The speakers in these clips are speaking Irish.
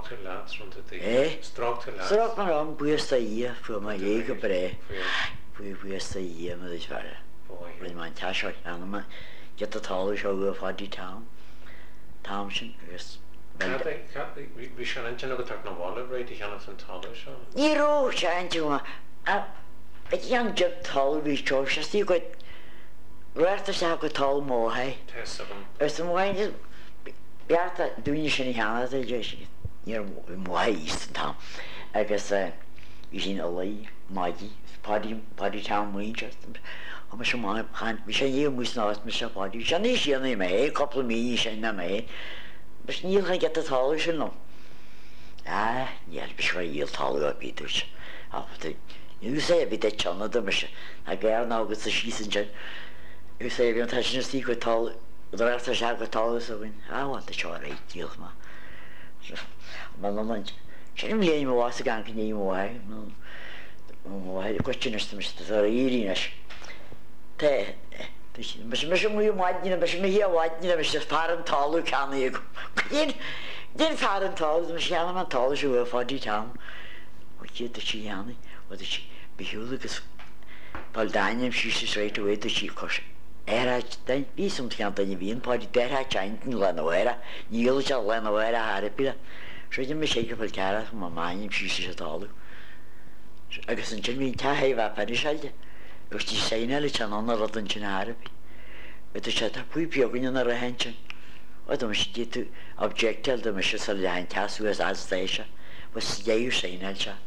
til lads rundt det. Strakt til lads. Strakt man om bøster i for mig ikke bræ. Bøster i med det svære. Men man tager sig når man get taler så ud fra de Townshend yes. Vi skal ikke noget tak når Waller rate kan af taler så. Iro change et young job taler vi så still godt. Rest så godt taler more hey. Som way Beata dwi'n sy'n hana dy jesig i'r mwaith tam agos i sy'n olei magi party town mwyn just ond mae sy'n mwyn mi sy'n i'r mwys nos mi sy'n party sy'n ni sy'n ni me couple mi sy'n na me bys ni'n chael get y tol sy'n no ni'r bys chael i'r tol o bydwys yw se byd e chan o dy mysio a gair na agos y sy'n sy'n yw se fi'n tasyn ysdi gwe tol the rest of the tall so I want to show right deals ma. Man Can you me was gang can you why? No. Why the question is to Mr. Irinas. Te. Mas muito mais, mas me ia white, mas faren tall can you. Din faren tall, mas já não tall so for the town. What you the chiani, what the chi behuligus. Paldanium she straight away to chi caution. Era dan som kan ta vin på det där chanten lanoera nil cha lanoera harpila så det mig säkert för kära som mamma i precis så talu jag sen chimi ta heva på det själva och det säger eller cha någon rotan china harpi vet du cha ta pui pio kunna na rahanchen och de shit tu objectel de mich så la han tas us as station was jag ju säger eller cha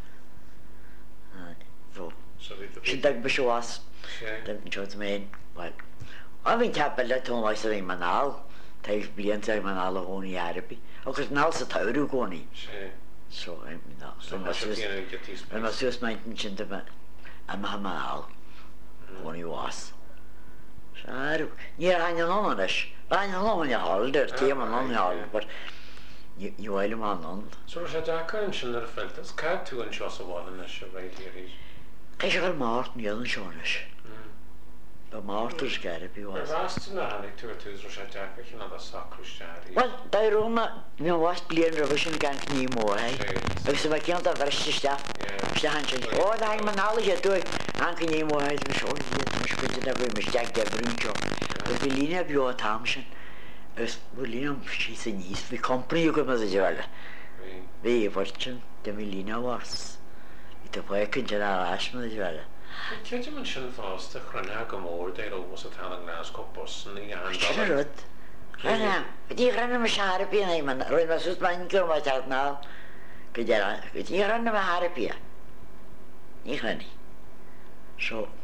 så det dag beswas den jot men what I mean, Capella told me something manal. They've been saying manal only Arabic. Okay, now it's a tauru goni. So I mean, so I must just mention the manal. Only was. So yeah, I know on this. I know on your holder, team on your holder, but you will man on. So is that connection that felt as cat to and shows a wall in this right here. I should Martin Yellen Shonish. But Martha's got to be was. Well, they Roma, you know, was playing revision gang anymore, eh? Because if I can't have rest of stuff, oh, I'm an allergy to it. Uncle Nemo has been short, much good to the mistake that brings you. But Vilina Bua Thompson, as William, she's a niece, we company you come as a well. We watching the Vilina was. It's a work in general Ashman as well. Kent je mensen vast, grana gemoord, daar was het aan de naskopos en die aan. Sure. Ja, die grana me sharpie nee man, rooi maar zoet mijn keer maar dat nou. Die grana me harpie. Nie grani. Zo.